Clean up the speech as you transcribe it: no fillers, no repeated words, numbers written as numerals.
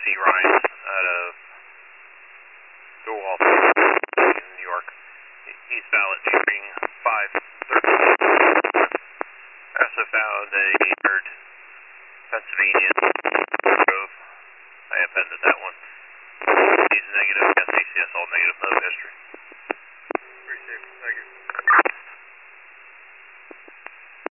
Ryan out of Dowall in New York. He's valid shooting 513. I also found a third Pennsylvania Grove. I appended that one. He's negative, yes, ACS all negative, no history. Appreciate it, thank you.